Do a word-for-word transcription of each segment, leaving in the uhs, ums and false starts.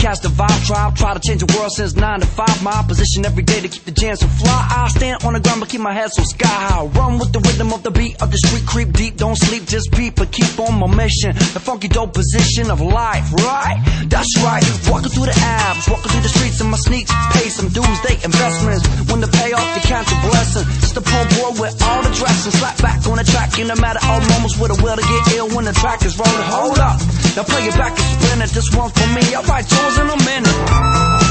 catch the vibe, tribe. Try to change the world since nine to five. My position every day to keep the jam so fly. I stand on the ground but keep my head so sky high. Run with the rhythm of the beat of the street. Creep deep, don't sleep, just peep, but keep on my mission. The funky dope position of life, right? That's right. Walking through the abs, walking through the streets in my sneaks. Pay some dues, they investments. When the payoff, you count your blessing. It's the poor boy with all the dressing. Slap back on the track, in no matter all moments with a will to get ill when the track is rolling. Hold up, now play it back and spin it. This one for me, I'll write yours in a minute.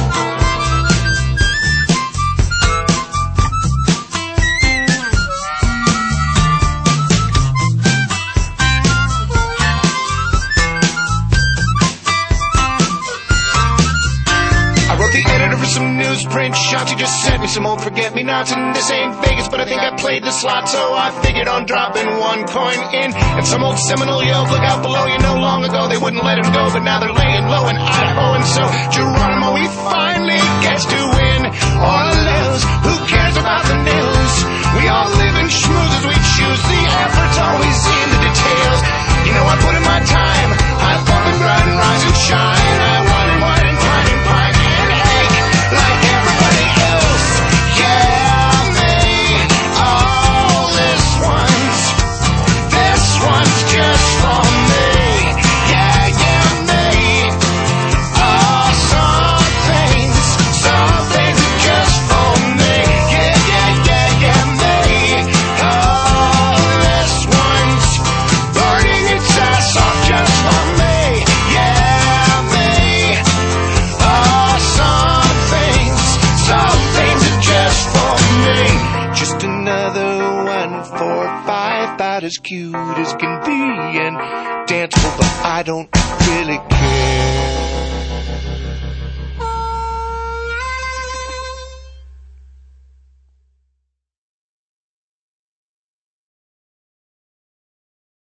Some newsprint shots, you just sent me some old forget-me-nots. And this ain't Vegas, but I think I played the slot, so I figured on dropping one coin in. And some old Seminole yelled, look out below, you know long ago they wouldn't let him go, but now they're laying low in Idaho. And so Geronimo, he finally gets to win or lose. Who cares about the news? We all live in schmooze as we choose. The effort's always in the details. You know I put in my time, I bump and grind and rise and shine. I wine and wine and pine and pine and ache like everybody else. Yeah, me. Oh, this one's, this one's just for me. Yeah, yeah, me. Oh, some things, some things are just for me. Yeah, yeah, yeah, yeah, me. Oh, this one's burning its ass off just for me. Yeah, me. Oh, some things, some things are just for me. Just another one, four, five, about as cute as can be and danceable, but I don't really care.